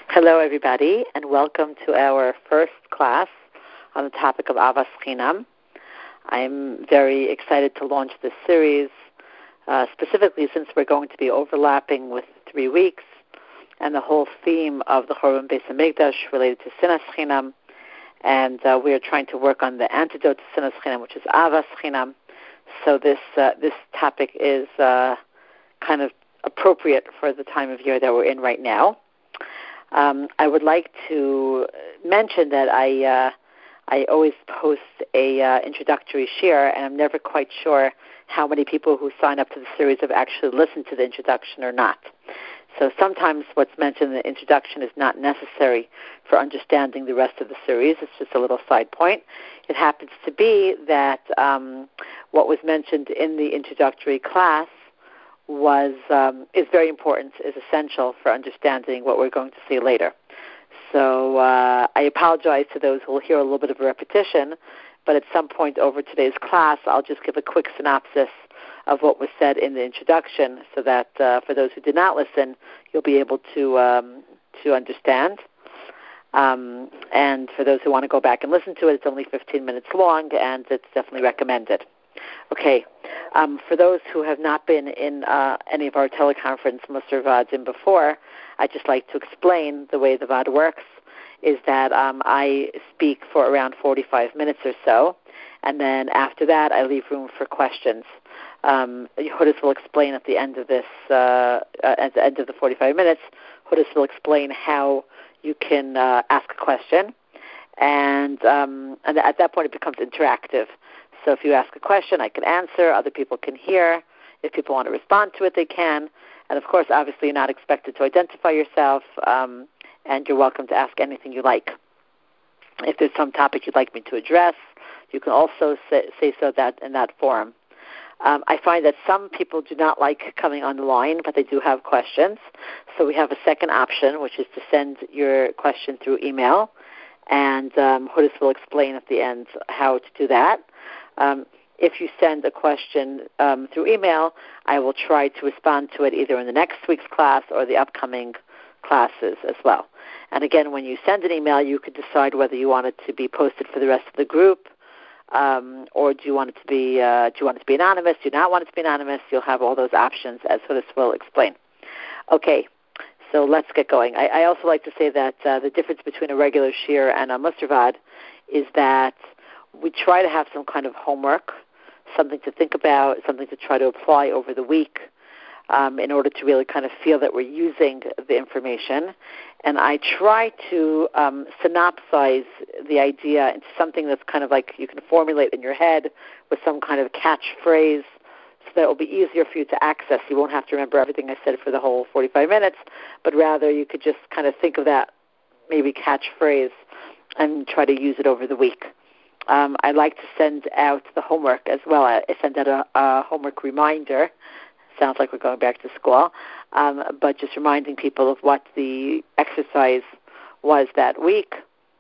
Hello, everybody, and welcome to our first class on the topic of Avas Chinam. I'm very excited to launch this series, specifically since we're going to be overlapping with 3 weeks and the whole theme of the Churban Beis Hamikdash related to Sinas Chinam, and we are trying to work on the antidote to Sinas Chinam, which is Avas Chinam. So this topic is kind of appropriate for the time of year that we're in right now. I would like to mention that I always post a introductory share, and I'm never quite sure how many people who sign up to the series have actually listened to the introduction or not. So sometimes what's mentioned in the introduction is not necessary for understanding the rest of the series. It's just a little side point. It happens to be that what was mentioned in the introductory class is very important, is essential for understanding what we're going to see later. So I apologize to those who will hear a little bit of a repetition, but at some point over today's class, I'll just give a quick synopsis of what was said in the introduction, so that for those who did not listen, you'll be able to understand. And for those who want to go back and listen to it, it's only 15 minutes long, and it's definitely recommended. Okay, for those who have not been in any of our teleconference Musar Vadim before, I'd just like to explain the way the VAD works, is that I speak for around 45 minutes or so, and then after that I leave room for questions. Yehudas will explain at the end of this, at the end of the 45 minutes, Yehudas will explain how you can ask a question, and at that point it becomes interactive. So if you ask a question, I can answer, other people can hear. If people want to respond to it, they can. And of course, obviously, you're not expected to identify yourself, and you're welcome to ask anything you like. If there's some topic you'd like me to address, you can also say so that in that forum. I find that some people do not like coming on the line, but they do have questions. So we have a second option, which is to send your question through email, and Yehudas will explain at the end how to do that. If you send a question through email, I will try to respond to it either in the next week's class or the upcoming classes as well. And again, when you send an email, you could decide whether you want it to be posted for the rest of the group, or do you want it to be anonymous? Do you not want it to be anonymous? You'll have all those options, as Yehudas will explain. Okay, so let's get going. I also like to say that the difference between a regular shir and a Musar Vad is that we try to have some kind of homework, something to think about, something to try to apply over the week in order to really kind of feel that we're using the information. And I try to synopsize the idea into something that's kind of like you can formulate in your head with some kind of catchphrase so that it will be easier for you to access. You won't have to remember everything I said for the whole 45 minutes, but rather you could just kind of think of that maybe catchphrase and try to use it over the week. I like to send out the homework as well. I send out a homework reminder. Sounds like we're going back to school, but just reminding people of what the exercise was that week,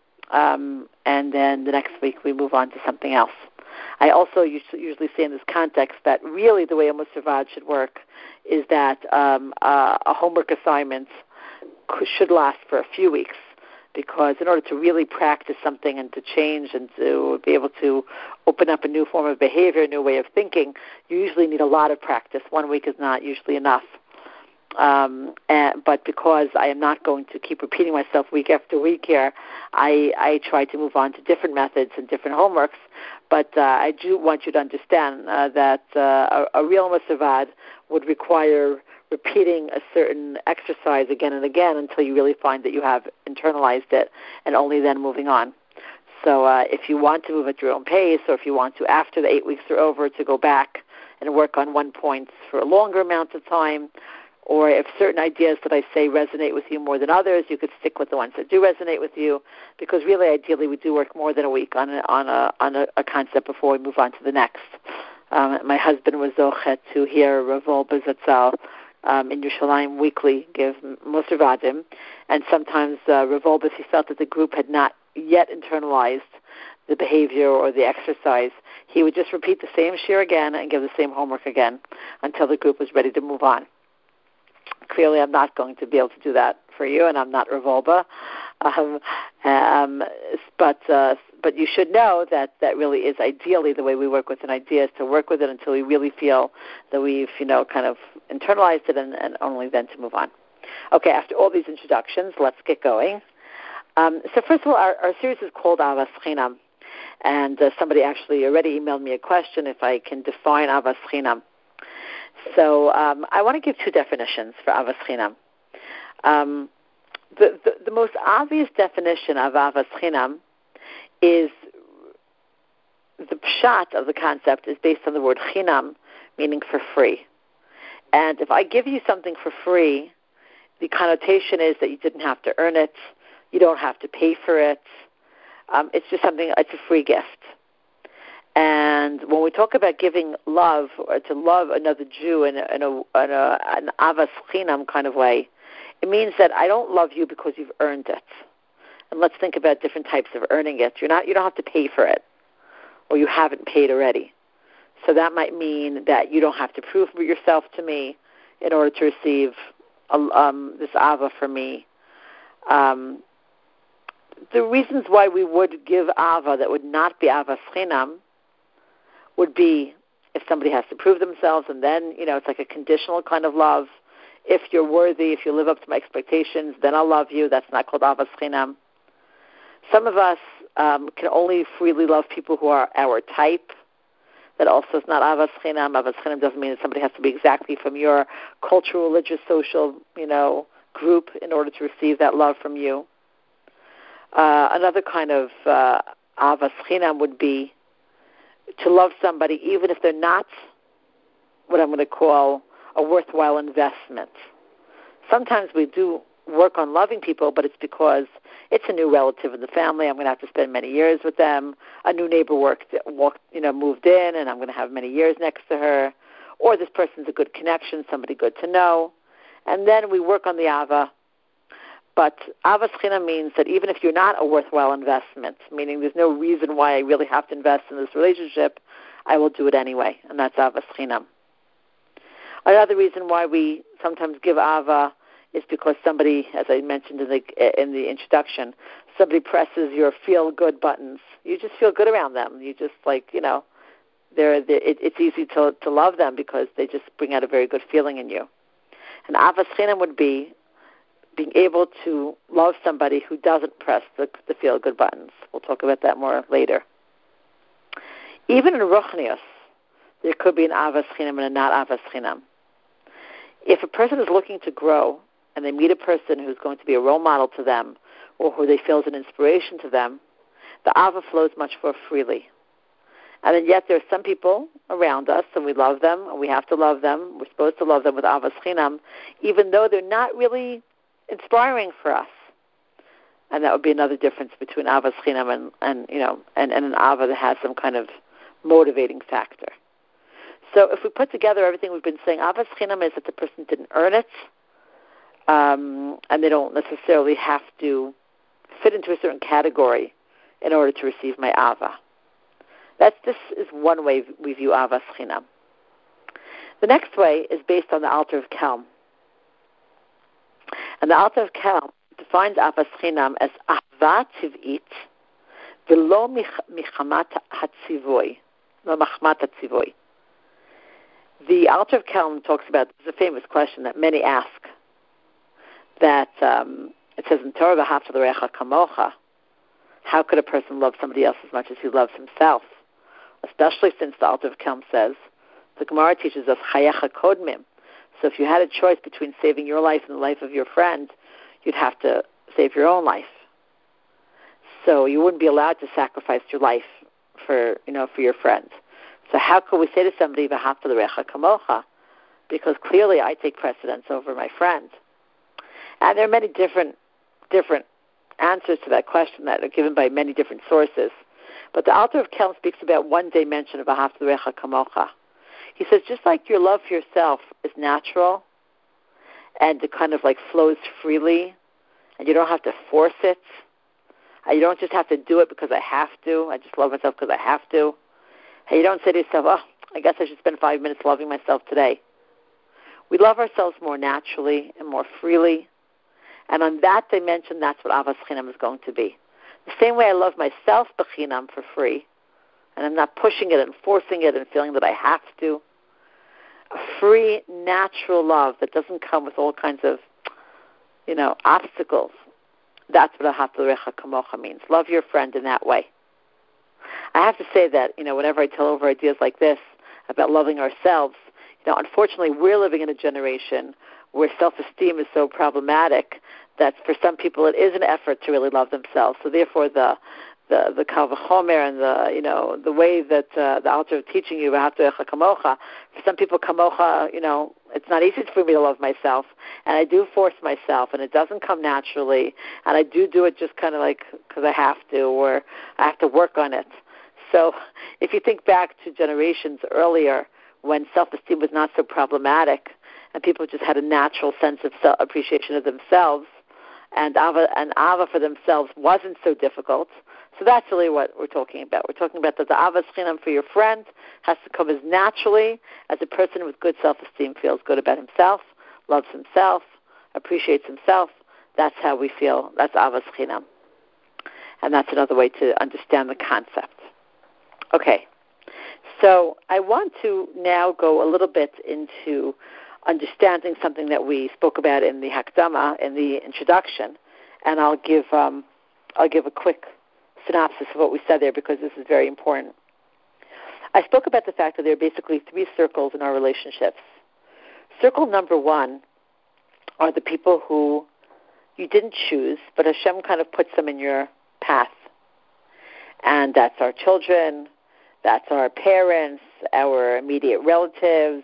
and then the next week we move on to something else. I also usually say in this context that really the way a Musar Vad should work is that a homework assignment should last for a few weeks, because in order to really practice something and to change and to be able to open up a new form of behavior, a new way of thinking, you usually need a lot of practice. 1 week is not usually enough. But because I am not going to keep repeating myself week after week here, I try to move on to different methods and different homeworks. But I do want you to understand that a real Musar Vad would require repeating a certain exercise again and again until you really find that you have internalized it, and only then moving on. So if you want to move at your own pace, or if you want to, after the 8 weeks are over, to go back and work on one point for a longer amount of time, or if certain ideas that I say resonate with you more than others, you could stick with the ones that do resonate with you, because really, ideally, we do work more than a week on a concept before we move on to the next. My husband was zochet to hear Rav Wolbe Zatzal in Yerushalayim weekly give Musar Vadim, and sometimes Rav Wolbe, if he felt that the group had not yet internalized the behavior or the exercise, he would just repeat the same shir again and give the same homework again until the group was ready to move on. Clearly, I'm not going to be able to do that for you, and I'm not Revolba. But you should know that really is ideally the way we work with an idea, is to work with it until we really feel that we've, kind of internalized it, and only then to move on. Okay, after all these introductions, let's get going. So first of all, our series is called Avas Chinam, and somebody actually already emailed me a question if I can define Avas Chinam. So I want to give two definitions for Avas Chinam. The most obvious definition of Avas Chinam is the pshat of the concept is based on the word chinam, meaning for free. And if I give you something for free, the connotation is that you didn't have to earn it, you don't have to pay for it. It's just something, it's a free gift. And when we talk about giving love, or to love another Jew in an Avas Chinam kind of way, it means that I don't love you because you've earned it. And let's think about different types of earning it. You don't have to pay for it, or you haven't paid already. So that might mean that you don't have to prove yourself to me in order to receive this Ava from me. The reasons why we would give Ava that would not be Avas Chinam would be if somebody has to prove themselves, and then, it's like a conditional kind of love. If you're worthy, if you live up to my expectations, then I'll love you. That's not called Avas Chinam. Some of us can only freely love people who are our type. That also is not Avas Chinam. Avas Chinam doesn't mean that somebody has to be exactly from your cultural, religious, social, group in order to receive that love from you. Another kind of Avas Chinam would be to love somebody even if they're not what I'm going to call a worthwhile investment. Sometimes we do work on loving people, but it's because it's a new relative in the family. I'm going to have to spend many years with them. A new neighbor moved in, and I'm going to have many years next to her. Or this person's a good connection, somebody good to know. And then we work on the Ava. But Avas Chinam means that even if you're not a worthwhile investment, meaning there's no reason why I really have to invest in this relationship, I will do it anyway, and that's Avas Chinam. Another reason why we sometimes give Ava is because somebody, as I mentioned in the introduction, somebody presses your feel-good buttons. You just feel good around them. You just it's easy to love them because they just bring out a very good feeling in you. And Avas Chinam would be being able to love somebody who doesn't press the feel-good buttons. We'll talk about that more later. Even in Ruchnius, there could be an Avas Chinam and a not Avas Chinam. If a person is looking to grow and they meet a person who's going to be a role model to them or who they feel is an inspiration to them, the Ava flows much more freely. And then yet there are some people around us, and we love them, and we have to love them. We're supposed to love them with Avas Chinam, even though they're not really inspiring for us. And that would be another difference between Avas Chinam and an Ava that has some kind of motivating factor. So if we put together everything we've been saying, Avas Chinam is that the person didn't earn it, and they don't necessarily have to fit into a certain category in order to receive my Ava. This is one way we view Avas Chinam. The next way is based on the Alter of Kelm. And the Alter of Kelm defines Avas Chinam as Ahva Tiv'it v'lo michamat hatzivoy, lo machmat hatzivoy. The Alter of Kelm talks about, this is a famous question that many ask, that it says in Torah, v'ahavta l'recha kamocha, how could a person love somebody else as much as he loves himself? Especially since the Alter of Kelm says, the Gemara teaches us chayecha kodmim. So if you had a choice between saving your life and the life of your friend, you'd have to save your own life. So you wouldn't be allowed to sacrifice your life for your friend. So how could we say to somebody, v'ahavta l'recha kamocha? Because clearly I take precedence over my friend. And there are many different answers to that question that are given by many different sources. But the Alter of Kelm speaks about one dimension of v'ahavta l'recha kamocha. He says, just like your love for yourself is natural and it kind of flows freely, and you don't have to force it, and you don't just have to do it because I have to, I just love myself because I have to, and you don't say to yourself, I guess I should spend 5 minutes loving myself today. We love ourselves more naturally and more freely, And on that dimension, that's what Avas Chinam is going to be. The same way I love myself b'chinam for free, and I'm not pushing it and forcing it and feeling that I have to. A free, natural love that doesn't come with all kinds of, obstacles. That's what Ahavta L'Recha Kamocha means. Love your friend in that way. I have to say that, whenever I tell over ideas like this about loving ourselves, unfortunately we're living in a generation where self-esteem is so problematic that for some people it is an effort to really love themselves. So therefore the Kal V'chomer and the way that the Alter is teaching you V'ahavta L'Recha Kamocha, for some people Kamocha, it's not easy for me to love myself, and I do force myself, and it doesn't come naturally, and I do it just kind of like because I have to, or I have to work on it. So if you think back to generations earlier when self-esteem was not so problematic and people just had a natural sense of appreciation of themselves, and Ava for themselves wasn't so difficult. So that's really what we're talking about. We're talking about that the Avas Chinam for your friend has to come as naturally as a person with good self-esteem feels good about himself, loves himself, appreciates himself. That's how we feel. That's Avas Chinam. And that's another way to understand the concept. Okay, so I want to now go a little bit into understanding something that we spoke about in the Hakdama, in the introduction, and I'll give a quick synopsis of what we said there because this is very important. I spoke about the fact that there are basically three circles in our relationships. Circle number one are the people who you didn't choose, but Hashem kind of puts them in your path. And that's our children, that's our parents, our immediate relatives,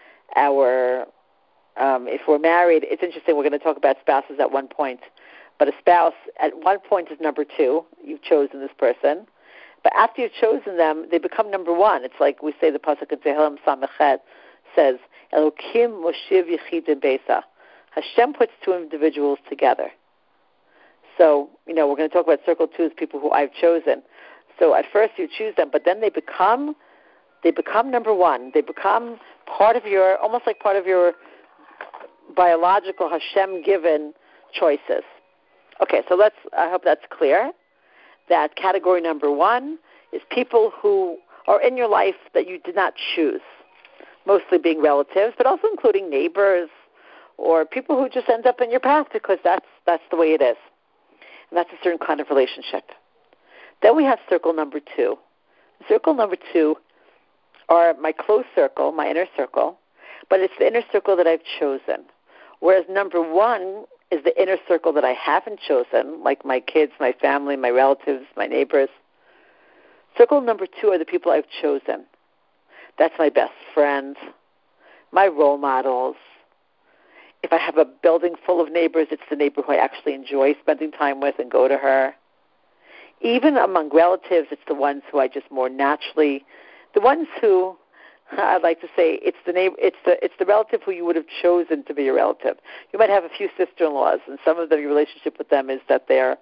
if we're married, it's interesting, we're going to talk about spouses at one point, but a spouse at one point is number two. You've chosen this person. But after you've chosen them, they become number one. It's like we say the Pasuk in Tehillim Samechet says, Elokim Moshiv Yechidim Beisa. Hashem puts two individuals together. So, we're going to talk about circle two as people who I've chosen. So at first you choose them, but then they become number one. They become almost like part of your biological Hashem-given choices. Okay, so I hope that's clear. That category number one is people who are in your life that you did not choose, mostly being relatives, but also including neighbors or people who just end up in your path because that's the way it is. And that's a certain kind of relationship. Then we have circle number two. Circle number two are my close circle, my inner circle, but it's the inner circle that I've chosen. Whereas number one is the inner circle that I haven't chosen, like my kids, my family, my relatives, my neighbors. Circle number two are the people I've chosen. That's my best friends, my role models. If I have a building full of neighbors, it's the neighbor who I actually enjoy spending time with and go to her. Even among relatives, it's the ones who I just more naturally, the ones who I'd like to say it's the relative who you would have chosen to be your relative. You might have a few sister-in-laws, and some of your relationship with them is that they're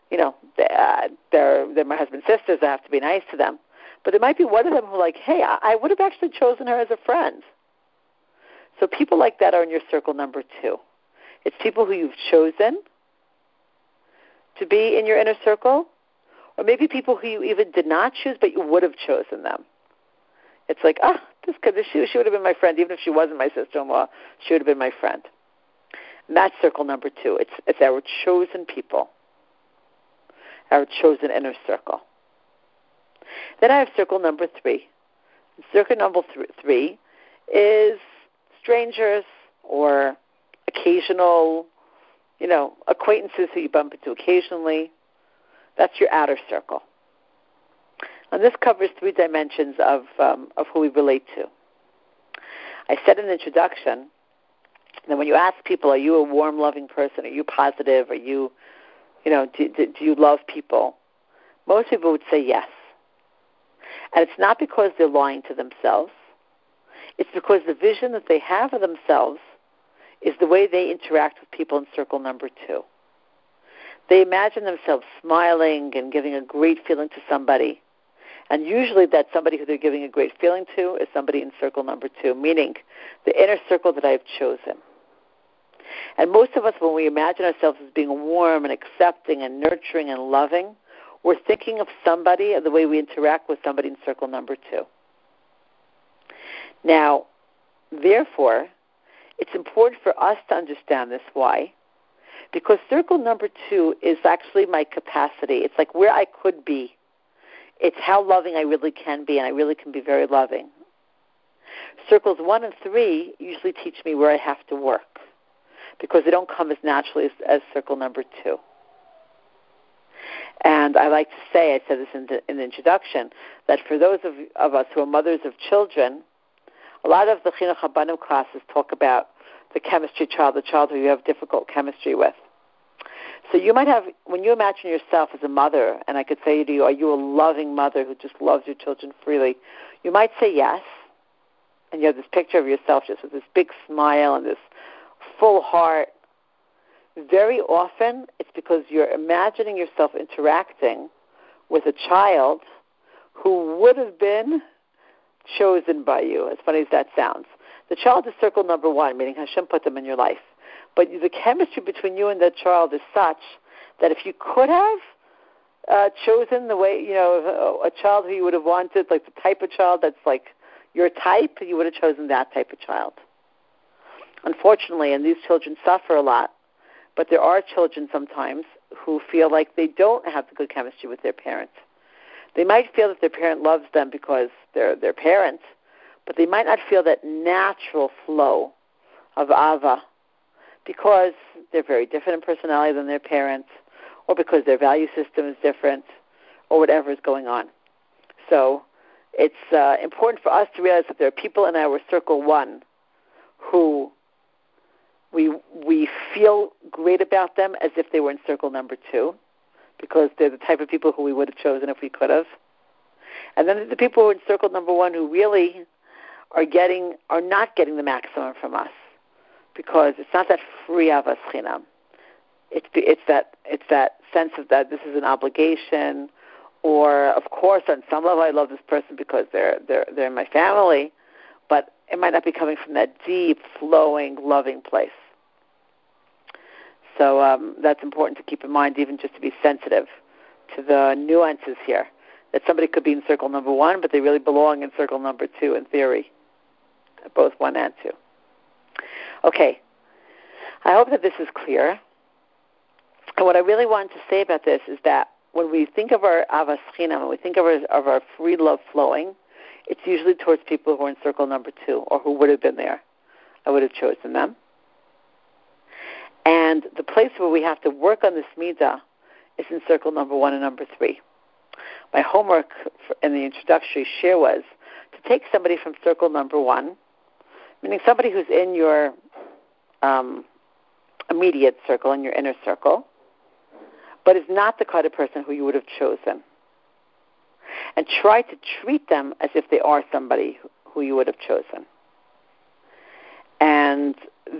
my husband's sisters. I have to be nice to them. But there might be one of them who hey, I would have actually chosen her as a friend. So people like that are in your circle number two. It's people who you've chosen to be in your inner circle, or maybe people who you even did not choose, but you would have chosen them. It's like, she would have been my friend, even if she wasn't my sister-in-law, she would have been my friend. And that's circle number two. It's our chosen people, our chosen inner circle. Then I have circle number three. Circle number three is strangers or occasional, acquaintances who you bump into occasionally. That's your outer circle. And this covers three dimensions of who we relate to. I said in the introduction that when you ask people, are you a warm, loving person? Are you positive? Are you, do you love people? Most people would say yes. And it's not because they're lying to themselves. It's because the vision that they have of themselves is the way they interact with people in circle number two. They imagine themselves smiling and giving a great feeling to somebody. And usually that somebody who they're giving a great feeling to is somebody in circle number two, meaning the inner circle that I've chosen. And most of us, when we imagine ourselves as being warm and accepting and nurturing and loving, we're thinking of somebody, the way we interact with somebody in circle number 2. Now, therefore, it's important for us to understand this. Why? Because circle number 2 is actually my capacity. It's like where I could be. It's how loving I really can be, and I really can be very loving. Circles 1 and 3 usually teach me where I have to work, because they don't come as naturally as circle number 2. And I like to say, I said this in the introduction, that for those of us who are mothers of children, a lot of the Chinuch Habanim classes talk about the chemistry child, the child who you have difficult chemistry with. So you might have, when you imagine yourself as a mother, and I could say to you, are you a loving mother who just loves your children freely? You might say yes, and you have this picture of yourself just with this big smile and this full heart. Very often, it's because you're imagining yourself interacting with a child who would have been chosen by you, as funny as that sounds. The child is circle number 1, meaning Hashem put them in your life. But the chemistry between you and that child is such that if you could have chosen the way, a child who you would have wanted, like the type of child that's like your type, you would have chosen that type of child. Unfortunately, and these children suffer a lot, but there are children sometimes who feel like they don't have the good chemistry with their parents. They might feel that their parent loves them because they're their parents, but they might not feel that natural flow of Ava because they're very different in personality than their parents, or because their value system is different, or whatever is going on. So it's important for us to realize that there are people in our circle 1 who we feel great about them as if they were in circle number 2, because they're the type of people who we would have chosen if we could have. And then there's the people who are in circle number 1 who really are not getting the maximum from us, because it's not that free avas chinam. It's that sense of that this is an obligation, or of course on some level I love this person because they're in my family, but it might not be coming from that deep, flowing, loving place. So that's important to keep in mind, even just to be sensitive to the nuances here. That somebody could be in circle number 1, but they really belong in circle number 2 in theory, both 1 and 2. Okay, I hope that this is clear. And what I really wanted to say about this is that when we think of our avas chinam, when we think of our free love flowing, it's usually towards people who are in circle number 2 or who would have been there. I would have chosen them. And the place where we have to work on this midah is in circle number 1 and number 3. My homework in the introductory share was to take somebody from circle number 1, meaning somebody who's in your immediate circle, in your inner circle, but is not the kind of person who you would have chosen. And try to treat them as if they are somebody who you would have chosen. And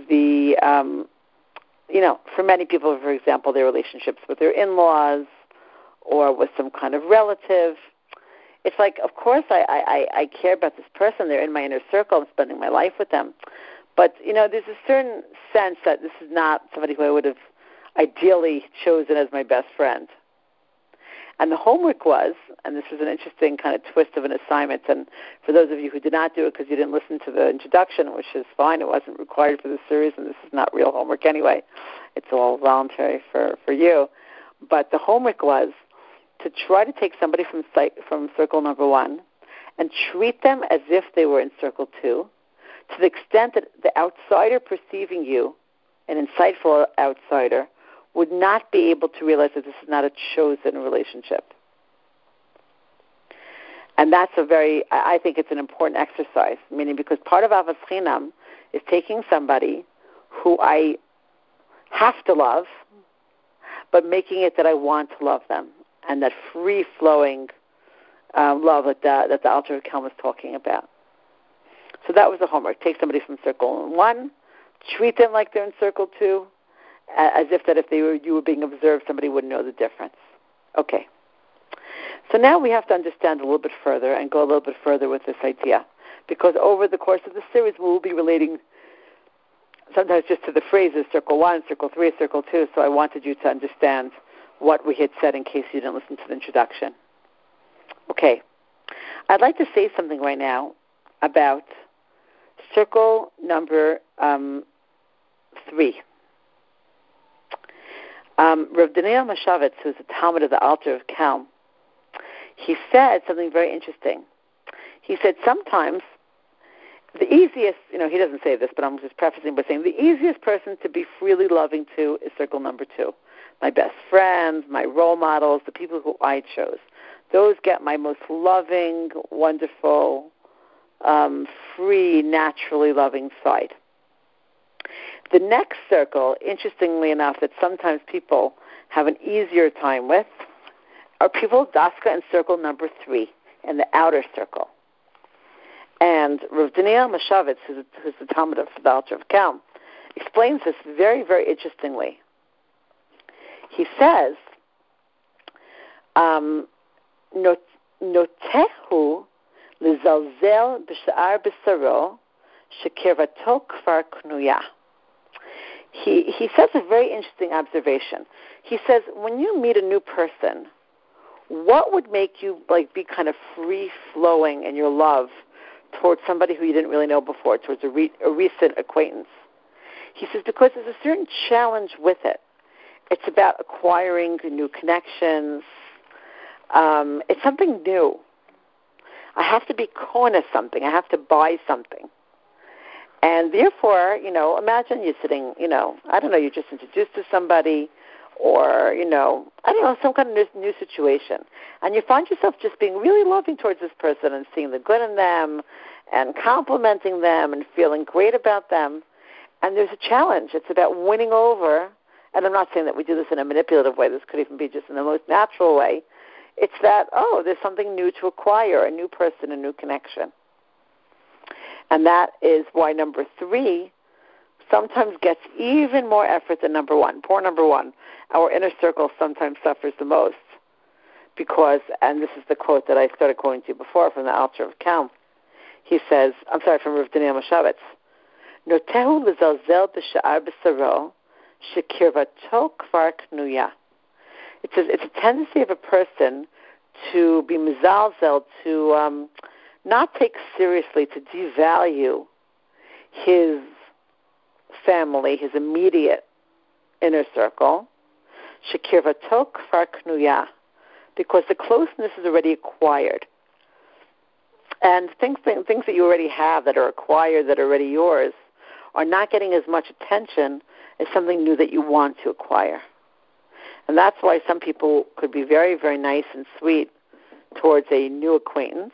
for many people, for example, their relationships with their in-laws or with some kind of relative, it's like, of course, I care about this person. They're in my inner circle. I'm spending my life with them. But, there's a certain sense that this is not somebody who I would have ideally chosen as my best friend. And the homework was, and this was an interesting kind of twist of an assignment, and for those of you who did not do it because you didn't listen to the introduction, which is fine, it wasn't required for the series, and this is not real homework anyway. It's all voluntary for you. But the homework was to try to take somebody from circle number 1 and treat them as if they were in circle 2, to the extent that the outsider perceiving you, an insightful outsider, would not be able to realize that this is not a chosen relationship. And that's I think it's an important exercise, meaning because part of avas chinam is taking somebody who I have to love, but making it that I want to love them, and that free-flowing love that the Alter Rebbe was talking about. So that was the homework. Take somebody from circle 1, treat them like they're in circle 2, as if you were being observed, somebody wouldn't know the difference. Okay. So now we have to understand a little bit further and go a little bit further with this idea, because over the course of the series we will be relating sometimes just to the phrases, circle 1, circle 3, circle 2, so I wanted you to understand what we had said in case you didn't listen to the introduction. Okay. I'd like to say something right now about circle number 3. Rav Daniel Mashavitz, who's a Talmud of the Alter of Kelm, he said something very interesting. He said sometimes the easiest, he doesn't say this, but I'm just prefacing by saying the easiest person to be freely loving to is circle number 2. My best friends, my role models, the people who I chose. Those get my most loving, wonderful, free, naturally loving side. The next circle, interestingly enough, that sometimes people have an easier time with are people Daska in circle number 3, in the outer circle. And Rav Daniel Mashavitz, who's the Talmud of the Alter of Kelm, explains this very, very interestingly. He says, Notehu lizalzel b'sha'ar b'saro shekirvato kvar knuya. He says a very interesting observation. He says, when you meet a new person, what would make you be kind of free-flowing in your love towards somebody who you didn't really know before, towards a recent acquaintance? He says, because there's a certain challenge with it. It's about acquiring new connections. It's something new. I have to be kohen something. I have to buy something. And therefore, imagine you're sitting, you're just introduced to somebody or, some kind of new situation. And you find yourself just being really loving towards this person and seeing the good in them and complimenting them and feeling great about them. And there's a challenge. It's about winning over, and I'm not saying that we do this in a manipulative way. This could even be just in the most natural way. It's that, there's something new to acquire, a new person, a new connection. And that is why number 3 sometimes gets even more effort than number 1. Poor number 1. Our inner circle sometimes suffers the most because, and this is the quote that I started quoting to you before from the Alter of Kelm. He says, from Rav Daniel Mashavitz, Notehu lizalzel b'sha'ar b'saro shekirvato kvar knuya. It's a tendency of a person to be mizalzel, to not take seriously, to devalue his family, his immediate inner circle, shekirvato kvar knuya, because the closeness is already acquired. And things that you already have that are acquired, that are already yours, are not getting as much attention as something new that you want to acquire. And that's why some people could be very, very nice and sweet towards a new acquaintance.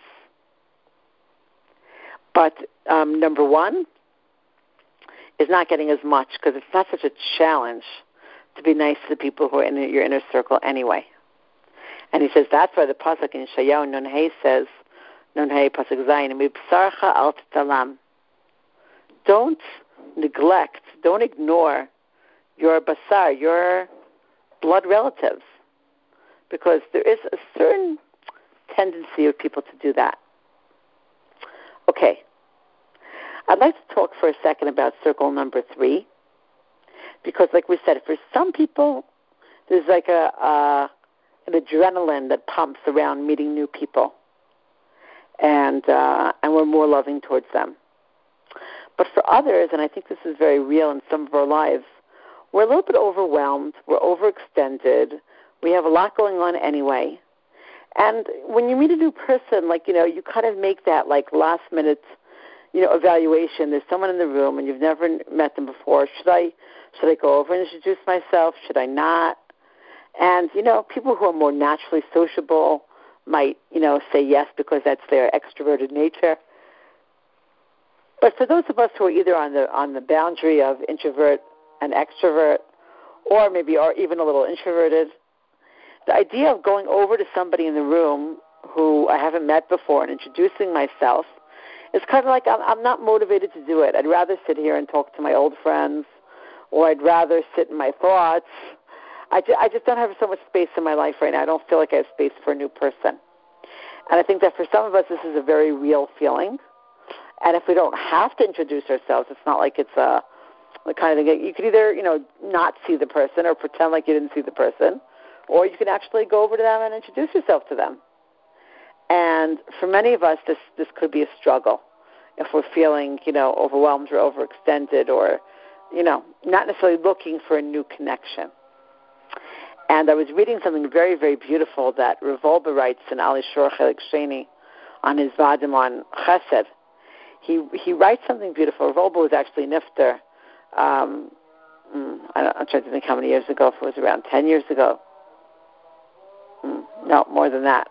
But number 1 is not getting as much because it's not such a challenge to be nice to the people who are in your inner circle anyway. And he says that's why the pasuk in Yeshayahu Nun Hey says, Nun Hey pasuk Zayin, Mibsarcha al titalam. Don't neglect, don't ignore your basar, your blood relatives, because there is a certain tendency of people to do that. Okay. I'd like to talk for a second about circle number 3, because like we said, for some people, there's like an adrenaline that pumps around meeting new people, and we're more loving towards them. But for others, and I think this is very real in some of our lives, we're a little bit overwhelmed, we're overextended, we have a lot going on anyway. And when you meet a new person, you kind of make that last minute, evaluation. There's someone in the room and you've never met them before. Should I go over and introduce myself? Should I not? And, people who are more naturally sociable might, say yes because that's their extroverted nature. But for those of us who are either on the boundary of introvert and extrovert, or maybe are even a little introverted, the idea of going over to somebody in the room who I haven't met before and introducing myself is kind of like I'm not motivated to do it. I'd rather sit here and talk to my old friends, or I'd rather sit in my thoughts. I just don't have so much space in my life right now. I don't feel like I have space for a new person. And I think that for some of us, this is a very real feeling. And if we don't have to introduce ourselves, it's not like it's a the kind of thing. You could either, not see the person or pretend like you didn't see the person, or you could actually go over to them and introduce yourself to them. And for many of us, this could be a struggle if we're feeling, overwhelmed or overextended or, not necessarily looking for a new connection. And I was reading something very, very beautiful that Rav Wolbe writes in Ali Shor Chelik Sheni on his Vadim on Chesed. He writes something beautiful. Rav Wolbe was actually nifter. I'm trying to think how many years ago. If it was around 10 years ago. No, more than that.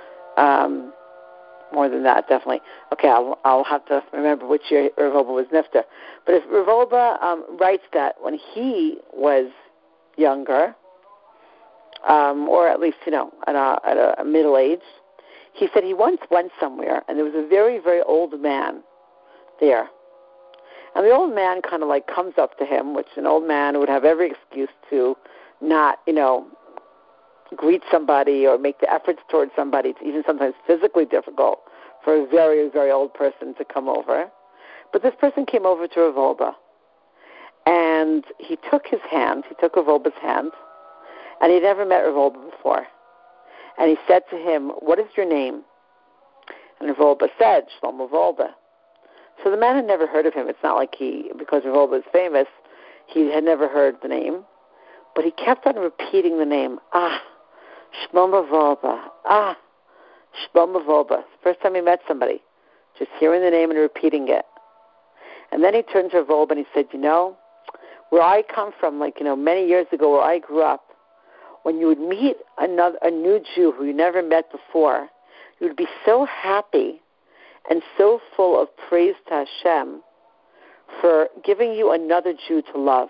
More than that, definitely. Okay, I'll have to remember which year Rav Wolbe was nifter. But if Rav Wolbe writes that when he was younger, or at least, at a middle age, he said he once went somewhere, and there was a very, very old man there. And the old man kind of like comes up to him, which an old man would have every excuse to not, greet somebody or make the efforts towards somebody. It's even sometimes physically difficult for a very, very old person to come over. But this person came over to Rav Wolbe, and he took his hand, Rav Wolbe's hand, and he'd never met Rav Wolbe before. And he said to him, "What is your name?" And Rav Wolbe said, "Shlomo Wolbe." So the man had never heard of him. It's not like because Rav Wolbe is famous, he had never heard the name. But he kept on repeating the name. Shlomo Wolbe. Shlomo Wolbe. First time he met somebody, just hearing the name and repeating it. And then he turned to Rav Wolbe and he said, where I come from, many years ago where I grew up, when you would meet a new Jew who you never met before, you would be so happy and so full of praise to Hashem for giving you another Jew to love.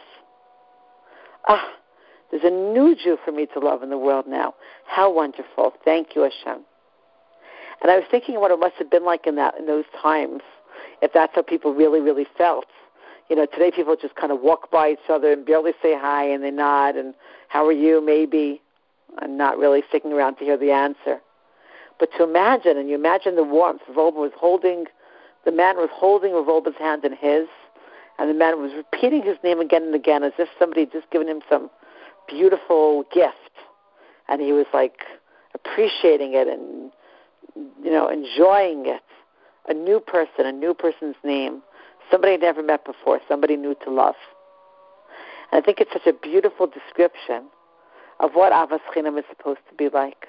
There's a new Jew for me to love in the world now. How wonderful. Thank you, Hashem. And I was thinking what it must have been like in those times, if that's how people really, really felt. Today people just kind of walk by each other and barely say hi, and they nod, and how are you, maybe, and not really sticking around to hear the answer. But to imagine, and you imagine the warmth. The man was holding Rav Wolbe's hand in his, and the man was repeating his name again and again as if somebody had just given him some beautiful gift, and he was appreciating it and enjoying it. A new person's name, somebody I'd never met before, somebody new to love. And I think it's such a beautiful description of what Avas Chinam is supposed to be like.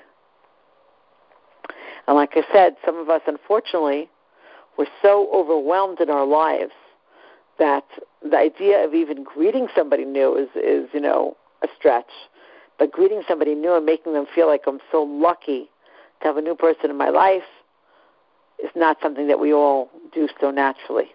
And like I said, some of us, unfortunately, we're so overwhelmed in our lives that the idea of even greeting somebody new is a stretch. But greeting somebody new and making them feel like I'm so lucky to have a new person in my life is not something that we all do so naturally.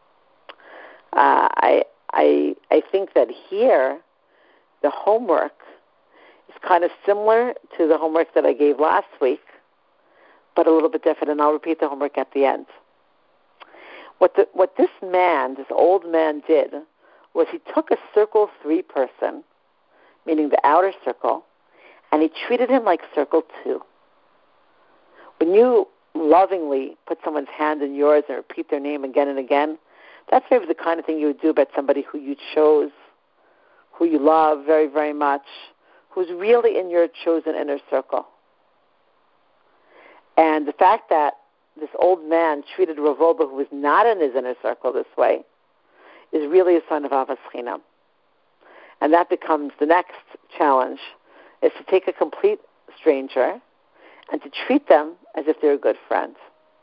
I think that here the homework is kind of similar to the homework that I gave last week, but a little bit different, and I'll repeat the homework at the end. What this old man did, was he took a circle 3 person, meaning the outer circle, and he treated him like circle 2. When you lovingly put someone's hand in yours and repeat their name again and again, that's maybe the kind of thing you would do about somebody who you chose, who you love very, very much, who's really in your chosen inner circle. And the fact that this old man treated Rav Wolbe, who was not in his inner circle, this way, is really a sign of Avas Chinam. And that becomes the next challenge, is to take a complete stranger and to treat them as if they're a good friend.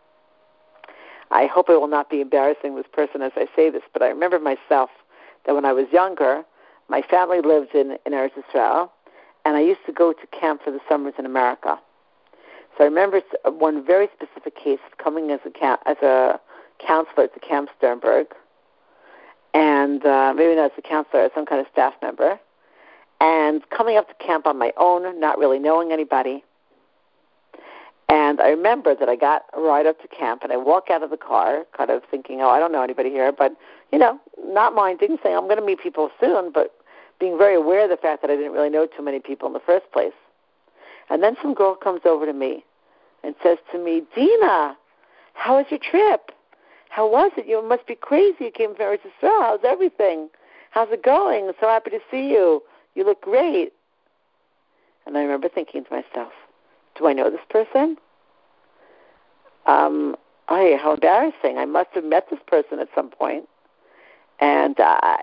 I hope I will not be embarrassing this person as I say this, but I remember myself that when I was younger, my family lived in Eretz Israel, and I used to go to camp for the summers in America. So I remember one very specific case of coming as a counselor to Camp Sternberg, and maybe not as a counselor, as some kind of staff member, and coming up to camp on my own, not really knowing anybody. And I remember that I got a ride up to camp, and I walk out of the car, kind of thinking, I don't know anybody here, but, not minding, saying I'm going to meet people soon, but being very aware of the fact that I didn't really know too many people in the first place. And then some girl comes over to me and says to me, "Dina, how was your trip? How was it? You must be crazy. You came from Eretz Israel. How's everything? how's it going? So happy to see you. You look great. And I remember thinking to myself, do I know this person? Oh, how embarrassing. I must have met this person at some point. And,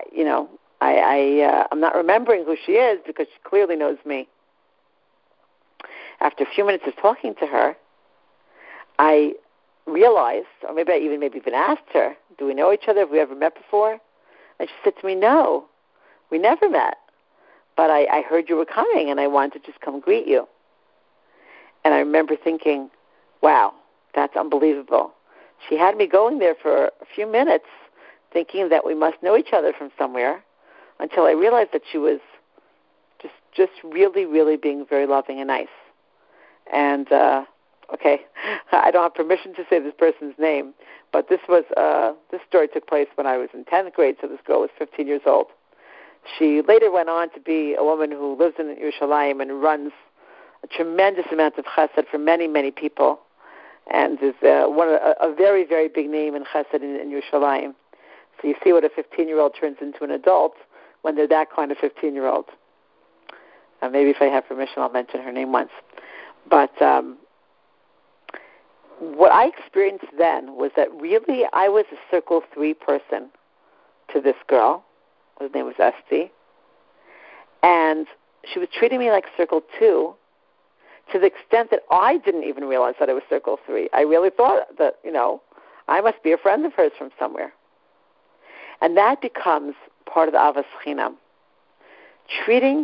I'm not remembering who she is because she clearly knows me. After a few minutes of talking to her, I realized, or maybe I even asked her, do we know each other? Have we ever met before? And she said to me, no, we never met. But I heard you were coming, and I wanted to just come greet you. And I remember thinking, wow, that's unbelievable. She had me going there for a few minutes thinking that we must know each other from somewhere until I realized that she was just really, really being very loving and nice. And, okay, I don't have permission to say this person's name, but this story took place when I was in 10th grade, so this girl was 15 years old. She later went on to be a woman who lives in Yerushalayim and runs a tremendous amount of chesed for many, many people, and is a very, very big name in chesed in Yerushalayim. So you see what a 15-year-old turns into an adult when they're that kind of 15-year-old. Maybe if I have permission, I'll mention her name once. But what I experienced then was that really I was a Circle 3 person to this girl. His name was Esty. And she was treating me like Circle 2 to the extent that I didn't even realize that I was Circle 3. I really thought that, I must be a friend of hers from somewhere. And that becomes part of the Avas Chinam. Treating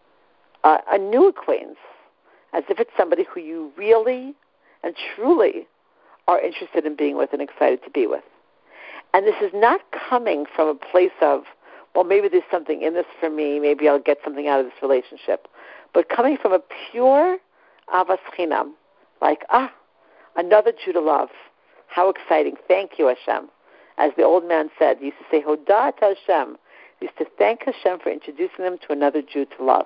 a new acquaintance as if it's somebody who you really and truly are interested in being with and excited to be with. And this is not coming from a place of, well, maybe there's something in this for me, maybe I'll get something out of this relationship, but coming from a pure Avas Chinam, like, another Jew to love. How exciting. Thank you, Hashem. As the old man said, he used to say, Hodat Hashem. He used to thank Hashem for introducing them to another Jew to love.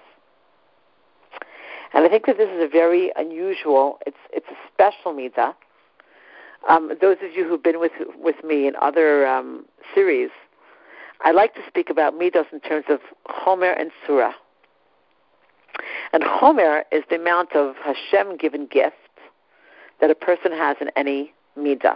And I think that this is a very unusual, it's a special midah. Those of you who've been with me in other series, I like to speak about midos in terms of chomer and surah. And chomer is the amount of Hashem-given gift that a person has in any midah.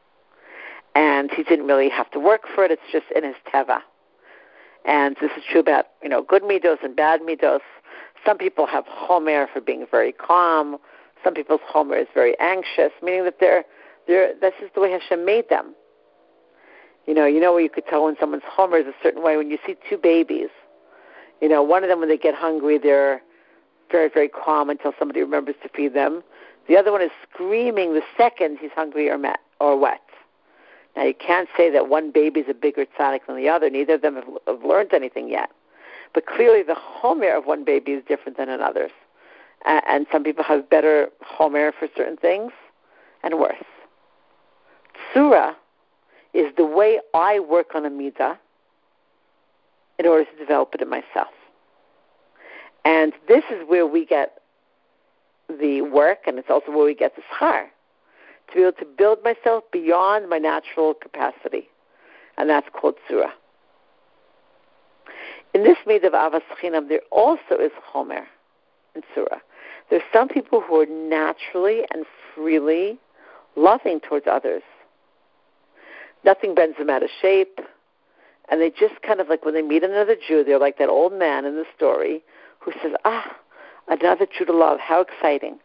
And he didn't really have to work for it, it's just in his teva. And this is true about, good midos and bad midos. Some people have chomer for being very calm. Some people's chomer is very anxious, meaning that this is the way Hashem made them. Where you could tell when someone's chomer is a certain way. When you see two babies, one of them, when they get hungry, they're very, very calm until somebody remembers to feed them. The other one is screaming the second he's hungry or wet. Now, you can't say that one baby is a bigger tzaddik than the other. Neither of them have learned anything yet. But clearly the chomer of one baby is different than another's. And some people have better chomer for certain things and worse. Tzura is the way I work on a midah in order to develop it in myself. And this is where we get the work, and it's also where we get the schar, to be able to build myself beyond my natural capacity. And that's called tzura. In this midah of Avas Chinam, there also is chomer and tzura. There's some people who are naturally and freely loving towards others. Nothing bends them out of shape. And they just kind of like, when they meet another Jew, they're like that old man in the story who says, another Jew to love, how exciting.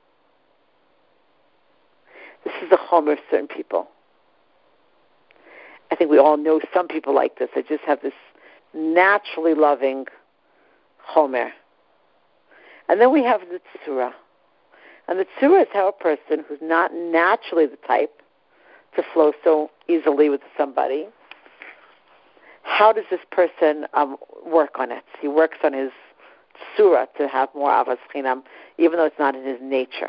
This is the chomer of certain people. I think we all know some people like this. They just have this naturally loving chomer. And then we have the tzura. And the tzura is how a person who's not naturally the type to flow so easily with somebody, how does this person work on it? He works on his tzura to have more avas chinam, even though it's not in his nature.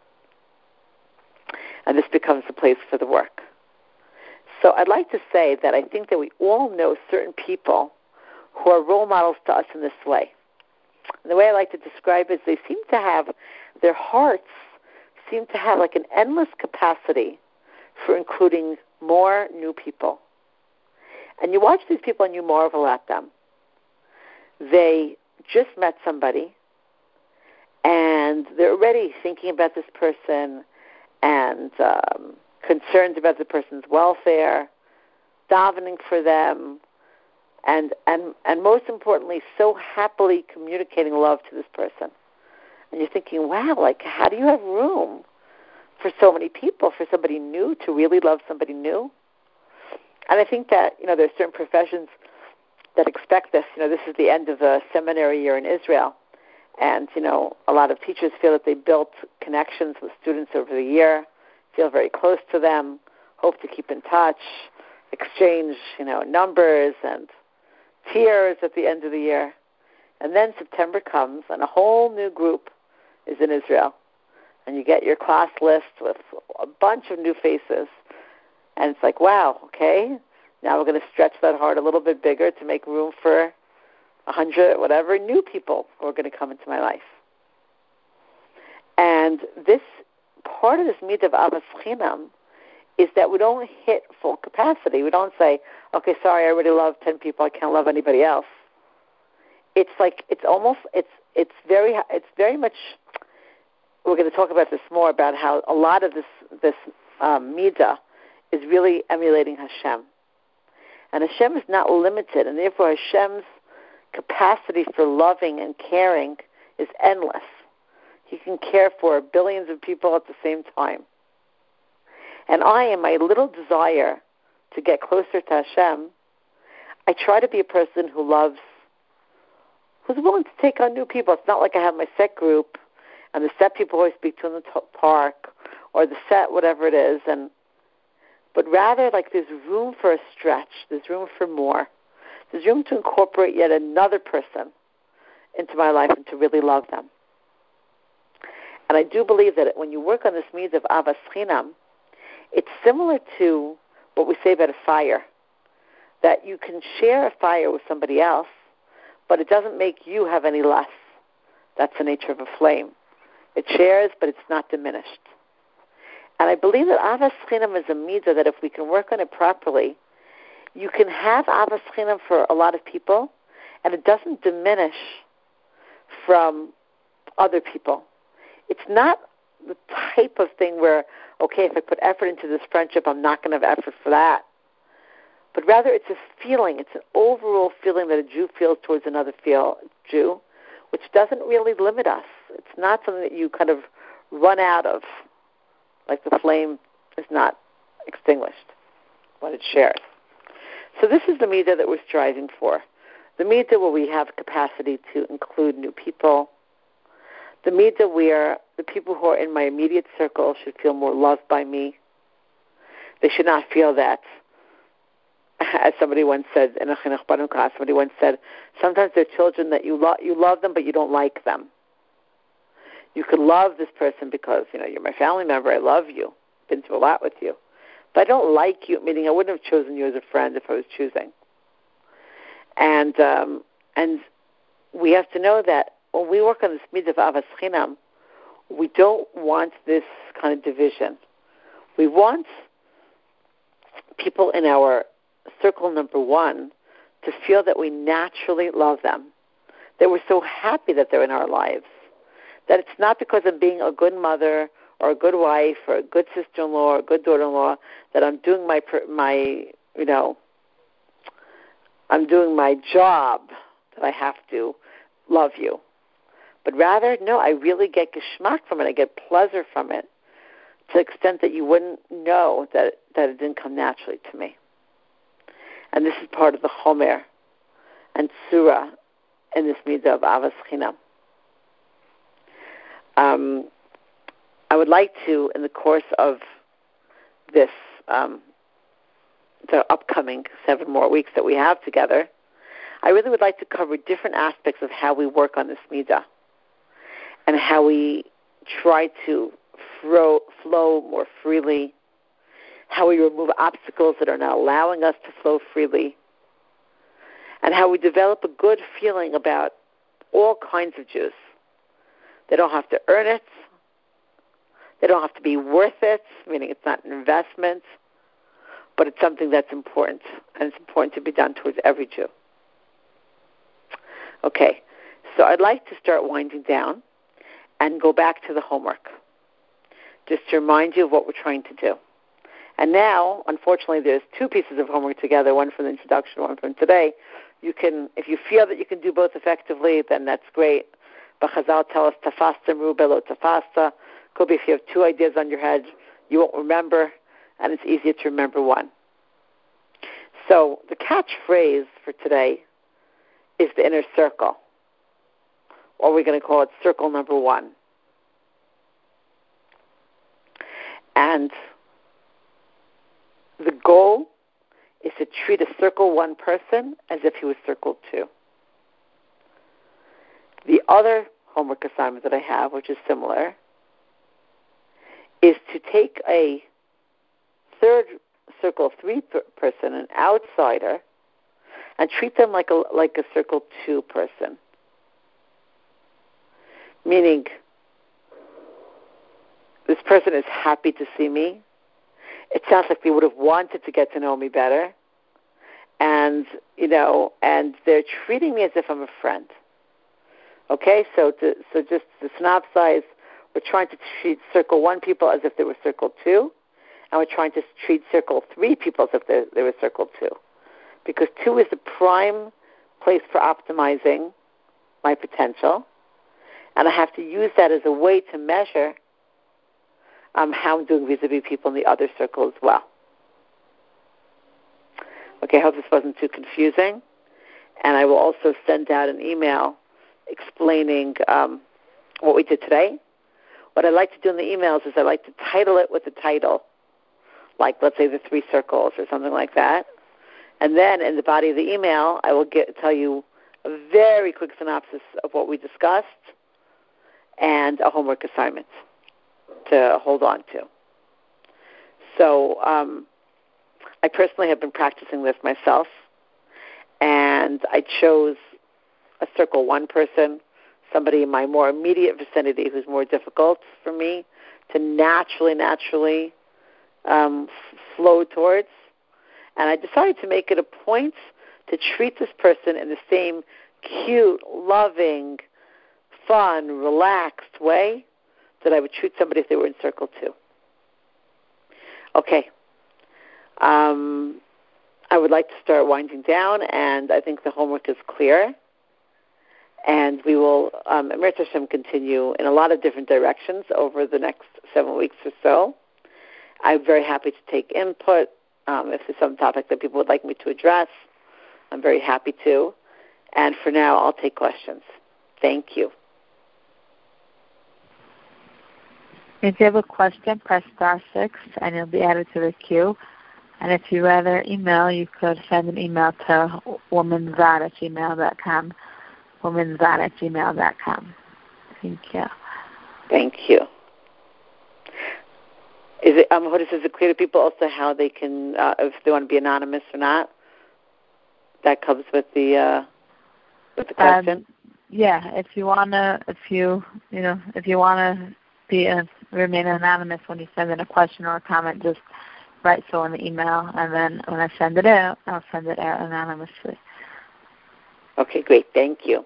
And this becomes the place for the work. So I'd like to say that I think that we all know certain people who are role models to us in this way. And the way I like to describe it is they seem to have, their hearts seem to have like an endless capacity for including more new people. And you watch these people and you marvel at them. they just met somebody and they're already thinking about this person and concerned about the person's welfare, davening for them, and most importantly, so happily communicating love to this person. And you're thinking, wow, like, how do you have room for so many people, for somebody new, to really love somebody new? And I think that, there are certain professions that expect this. This is the end of the seminary year in Israel. And, a lot of teachers feel that they built connections with students over the year, feel very close to them, hope to keep in touch, exchange, numbers and tears at the end of the year. And then September comes and a whole new group is in Israel. And you get your class list with a bunch of new faces. And it's like, wow, okay, now we're going to stretch that heart a little bit bigger to make room for 100, whatever, new people who are going to come into my life. And this part of this mitzvah of Ahavas Chinam is that we don't hit full capacity. We don't say, okay, sorry, I already love 10 people, I can't love anybody else. It's like, it's very much, we're going to talk about this more, about how a lot of this mitzvah is really emulating Hashem. And Hashem is not limited, and therefore Hashem's capacity for loving and caring is endless. He can care for billions of people at the same time. And I, in my little desire to get closer to Hashem, I try to be a person who's willing to take on new people. It's not like I have my set group and the set people who I speak to in the park or the set whatever it is, but rather like there's room for a stretch, there's room for more. There's room to incorporate yet another person into my life and to really love them. And I do believe that when you work on this mitzvah of Ahavas Chinam, it's similar to what we say about a fire, that you can share a fire with somebody else, but it doesn't make you have any less. That's the nature of a flame. It shares, but it's not diminished. And I believe that Ahavas Chinam is a mitzvah that if we can work on it properly, you can have Ahavas Chinam for a lot of people, and it doesn't diminish from other people. It's not the type of thing where, okay, if I put effort into this friendship, I'm not going to have effort for that. But rather it's a feeling, it's an overall feeling that a Jew feels towards another Jew, which doesn't really limit us. It's not something that you kind of run out of, like the flame is not extinguished when it's shared. So this is the mitzvah that we're striving for. The mitzvah where we have capacity to include new people. The mitzvah where the people who are in my immediate circle should feel more loved by me. They should not feel that, as somebody once said in a Chinuch Banim class, somebody once said, sometimes they're children that you love them, but you don't like them. You could love this person because, you're my family member, I love you, been through a lot with you. But I don't like you, meaning I wouldn't have chosen you as a friend if I was choosing. And we have to know that when we work on this mitzvah of Ahavas Chinam, we don't want this kind of division. We want people in our circle number one to feel that we naturally love them, that we're so happy that they're in our lives, that it's not because I'm being a good mother or a good wife or a good sister-in-law or a good daughter-in-law that I'm doing I'm doing my job that I have to love you. But rather, no, I really get geschmack from it. I get pleasure from it to the extent that you wouldn't know that it didn't come naturally to me. And this is part of the Chomer and Surah in this mitzvah of Ahavas Chinam. I would like to, in the course of this, the upcoming 7 more weeks that we have together, I really would like to cover different aspects of how we work on this mitzvah and how we try to flow more freely, how we remove obstacles that are not allowing us to flow freely, and how we develop a good feeling about all kinds of Jews. They don't have to earn it. They don't have to be worth it, meaning it's not an investment, but it's something that's important, and it's important to be done towards every Jew. Okay, so I'd like to start winding down and go back to the homework, just to remind you of what we're trying to do. And now, unfortunately, there's two pieces of homework together, one from the introduction, one from today. You can, if you feel that you can do both effectively, then that's great. But Chazal tell us, tafasta merubah lo tafasta. Could be if you have two ideas on your head, you won't remember, and it's easier to remember one. So the catchphrase for today is the inner circle, or we're going to call it circle number one. And the goal is to treat a circle one person as if he was circle two. The other homework assignment that I have, which is similar, is to take a third circle three person, an outsider, and treat them like a circle two person. Meaning, this person is happy to see me. It sounds like they would have wanted to get to know me better. And, and they're treating me as if I'm a friend. Okay, so just to synopsize, we're trying to treat circle one people as if they were circle two, and we're trying to treat circle three people as if they were circle two. Because two is the prime place for optimizing my potential, and I have to use that as a way to measure how I'm doing vis-a-vis people in the other circle as well. Okay, I hope this wasn't too confusing. And I will also send out an email explaining what we did today. What I like to do in the emails is I like to title it with a title, like let's say the 3 circles or something like that. And then in the body of the email, I will tell you a very quick synopsis of what we discussed and a homework assignment to hold on to. So I personally have been practicing this myself, and I chose a circle one person, somebody in my more immediate vicinity who's more difficult for me to naturally flow towards. And I decided to make it a point to treat this person in the same cute, loving, fun, relaxed way that I would treat somebody if they were in circle two. Okay. I would like to start winding down, and I think the homework is clear. And we will, Emir Hashem, continue in a lot of different directions over the next 7 weeks or so. I'm very happy to take input. If there's some topic that people would like me to address, I'm very happy to. And for now, I'll take questions. Thank you. If you have a question, press *6, and you'll be added to the queue. And if you rather email, you could send an email to womanzad@gmail.com, womanzad@gmail.com. Thank you. Thank you. Is it clear to people also how they can, if they want to be anonymous or not? That comes with the question. Yeah, if you wanna remain anonymous when you send in a question or a comment, just write so in the email, and then when I send it out, I'll send it out anonymously. Okay, great. Thank you.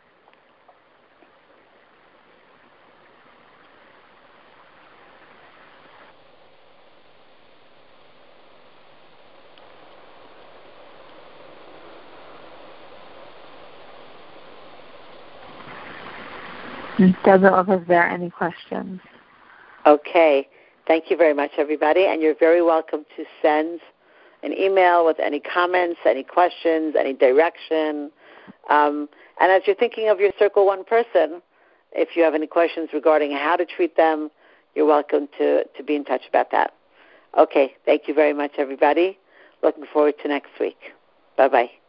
It doesn't look as there are any questions. Okay. Thank you very much, everybody. And you're very welcome to send an email with any comments, any questions, any direction. And as you're thinking of your circle one person, if you have any questions regarding how to treat them, you're welcome to be in touch about that. Okay. Thank you very much, everybody. Looking forward to next week. Bye-bye.